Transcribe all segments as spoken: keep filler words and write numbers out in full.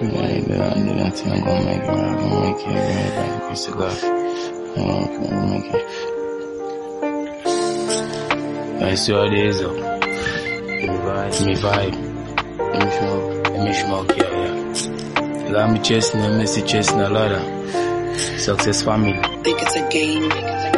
I think I'm gonna make it, man. I'm gonna make it, man. By the grace of God. I'm gonna make it. I see how it is, though. Give me vibe. Me vibe. Let me smoke. Let me smoke, yeah, yeah. Got me chasing, I miss it chasing a lot of success family. Think it's a game.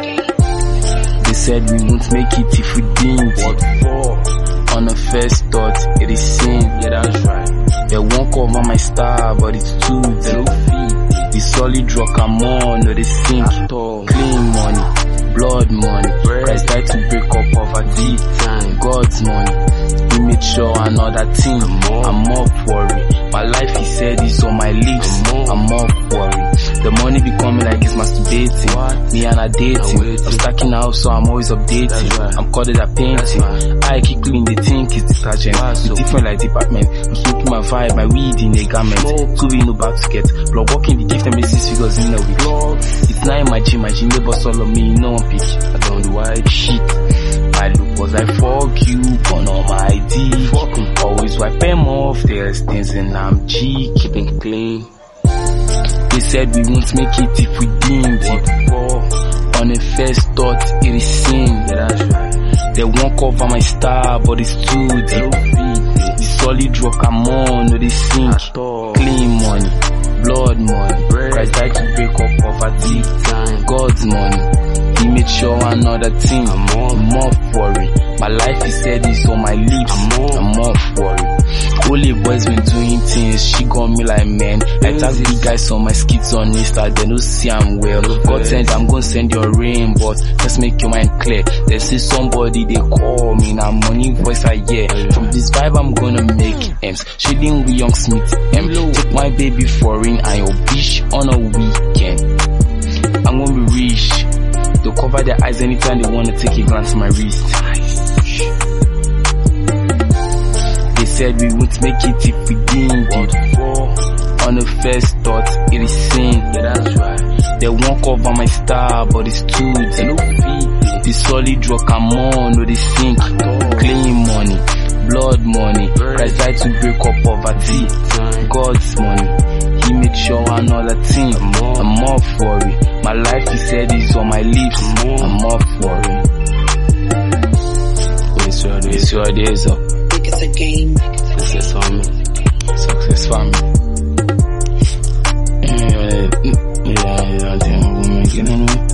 They said we won't make it if we didn't. What for? On the first thought, it is sin. Yeah, that's right. They won't cover my star, but it's too deep. The solid rock I'm on, no they sink. Clean money, blood money. Christ died to break up poverty. God's money, He made sure another thing. I'm up worried. My life, He said, is on my lips. I'm up worried. The money be coming like it's masturbating. What? Me and I dating. I'm stacking out, so I'm always updating. Right. I'm caught at painting. Right. I keep clean, they think it's detergent. So different like department. I'm smoking my vibe, my weed in a garment. Two we no back to get. Blood walking, the gift and six figures in a week. It's not in my gym, my gym neighbor solo me, no one pick. I don't do white shit. My look was like fuck you, burn on my I D. Fuck always wipe them off, there's things and I'm G, keeping clean. They said we won't make it if we didn't. On a first thought, it is sin. Yeah, that's right. They won't cover my star, but it's too deep. The solid rock I'm on, no they sink. Clean money, blood money. Christ died to break up poverty. God's money, He made sure another thing. I'm off worry. My life, He said, is on my lips. I'm off worry. Only boys been doing things, she got me like man. I tag big guys on my skits on Insta, they don't see I'm well. God send, I'm gonna send your rain, but just make your mind clear. They see somebody, they call me, now money voice I hear. From this vibe, I'm gonna make M's. Shading with Young Smith, M. Take my baby foreign and your bitch on a weekend. I'm gonna be rich. They'll cover their eyes anytime they wanna take a glance at my wrist. They said we won't make it if we didn't. On the first thought, it is sin. Yeah, that's right. They won't cover my star, but it's too deep. The solid rock I'm on, no they sink. Clean money, blood money. Christ died to break up poverty. God's money, He made sure another thing. I'm off worry. My life, He said, is on my lips. I'm off worry. It's your days up. It's a game. Success family. Success family. Yeah, yeah, yeah, I think I'm gonna make it anyway.